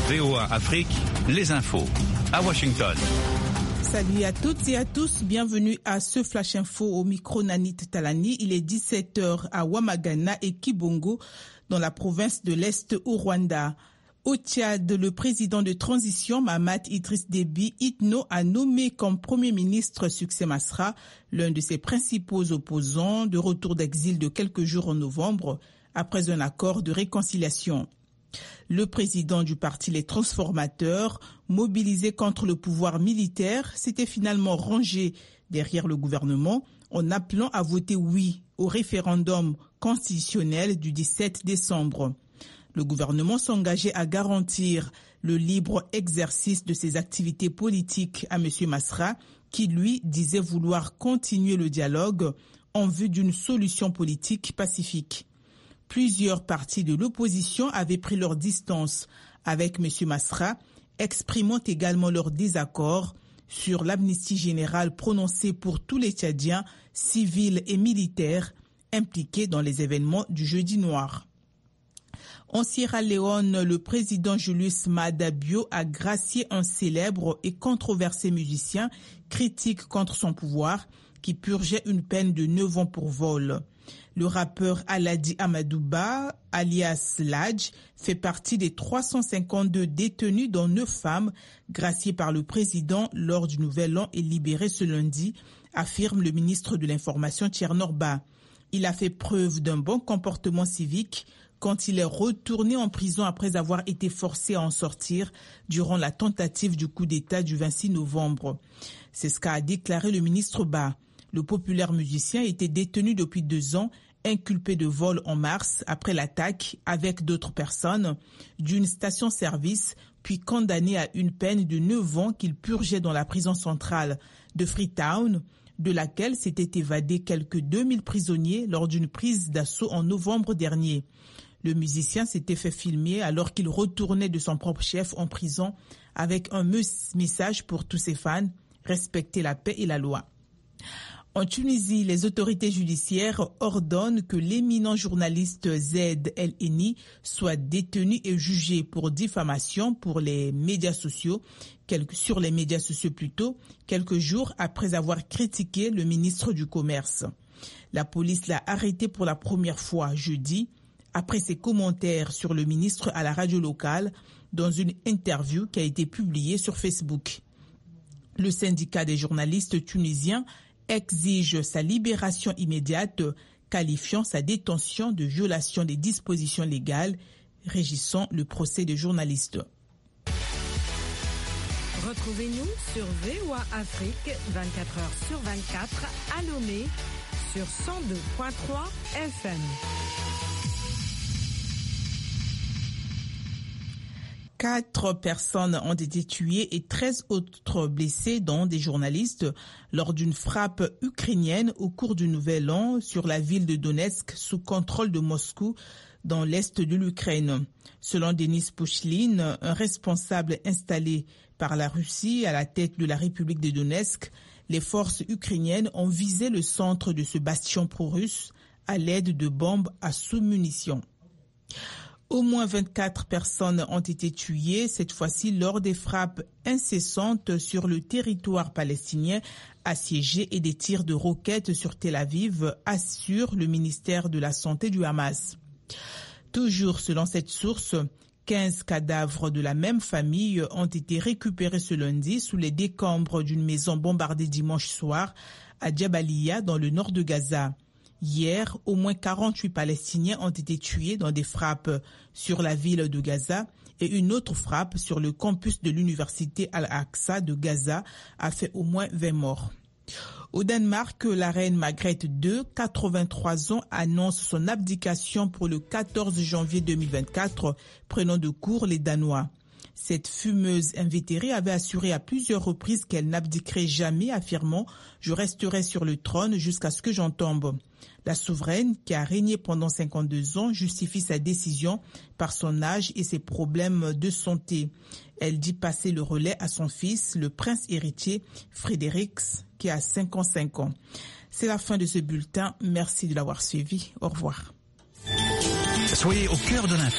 VOA Afrique, les infos. À Washington. Salut à toutes et à tous, bienvenue à ce Flash Info au micro Nanit Talani. Il est 17h à Wamagana et Kibongo dans la province de l'Est au Rwanda. Au Tchad, le président de transition Mahamat Idriss Déby Itno a nommé comme Premier ministre Succès Masra, l'un de ses principaux opposants, de retour d'exil de quelques jours en novembre, après un accord de réconciliation. Le président du parti Les Transformateurs, mobilisé contre le pouvoir militaire, s'était finalement rangé derrière le gouvernement en appelant à voter oui au référendum constitutionnel du 17 décembre. Le gouvernement s'engageait à garantir le libre exercice de ses activités politiques à M. Masra, qui lui disait vouloir continuer le dialogue en vue d'une solution politique pacifique. Plusieurs partis de l'opposition avaient pris leur distance avec M. Masra, exprimant également leur désaccord sur l'amnistie générale prononcée pour tous les Tchadiens, civils et militaires, impliqués dans les événements du Jeudi noir. En Sierra Leone, le président Julius Maada Bio a gracié un célèbre et controversé musicien critique contre son pouvoir qui purgeait une peine de 9 ans pour vol. Le rappeur Aladi Amadouba, alias Ladj, fait partie des 352 détenus dont 9 femmes, graciées par le président lors du Nouvel An et libérées ce lundi, affirme le ministre de l'Information Tchernorba. Il a fait preuve d'un bon comportement civique quand il est retourné en prison après avoir été forcé à en sortir durant la tentative du coup d'État du 26 novembre. C'est ce qu'a déclaré le ministre Ba. Le populaire musicien était détenu depuis 2 ans, inculpé de vol en mars après l'attaque avec d'autres personnes d'une station-service, puis condamné à une peine de 9 ans qu'il purgeait dans la prison centrale de Freetown, de laquelle s'étaient évadés quelques 2000 prisonniers lors d'une prise d'assaut en novembre dernier. Le musicien s'était fait filmer alors qu'il retournait de son propre chef en prison avec un message pour tous ses fans, respecter la paix et la loi. En Tunisie, les autorités judiciaires ordonnent que l'éminent journaliste Zed El Eni soit détenu et jugé pour diffamation sur les médias sociaux, quelques jours après avoir critiqué le ministre du Commerce. La police l'a arrêté pour la première fois jeudi, après ses commentaires sur le ministre à la radio locale dans une interview qui a été publiée sur Facebook. Le syndicat des journalistes tunisiens exige sa libération immédiate, qualifiant sa détention de violation des dispositions légales régissant le procès des journalistes. Retrouvez-nous sur VOA Afrique 24h sur 24 à Lomé sur 102.3 FM. 4 personnes ont été tuées et 13 autres blessées, dont des journalistes, lors d'une frappe ukrainienne au cours du Nouvel An sur la ville de Donetsk, sous contrôle de Moscou, dans l'est de l'Ukraine. Selon Denis Pouchlin, un responsable installé par la Russie à la tête de la République de Donetsk, les forces ukrainiennes ont visé le centre de ce bastion pro-russe à l'aide de bombes à sous-munitions. Au moins 24 personnes ont été tuées, cette fois-ci lors des frappes incessantes sur le territoire palestinien assiégé et des tirs de roquettes sur Tel Aviv, assure le ministère de la Santé du Hamas. Toujours selon cette source, 15 cadavres de la même famille ont été récupérés ce lundi sous les décombres d'une maison bombardée dimanche soir à Djabaliya dans le nord de Gaza. Hier, au moins 48 Palestiniens ont été tués dans des frappes sur la ville de Gaza et une autre frappe sur le campus de l'université Al-Aqsa de Gaza a fait au moins 20 morts. Au Danemark, la reine Margrethe II, 83 ans, annonce son abdication pour le 14 janvier 2024, prenant de court les Danois. Cette fumeuse invétérée avait assuré à plusieurs reprises qu'elle n'abdiquerait jamais, affirmant « Je resterai sur le trône jusqu'à ce que j'en tombe ». La souveraine, qui a régné pendant 52 ans, justifie sa décision par son âge et ses problèmes de santé. Elle dit passer le relais à son fils, le prince héritier Frédéric, qui a 55 ans. C'est la fin de ce bulletin. Merci de l'avoir suivi. Au revoir. Soyez au cœur de l'info.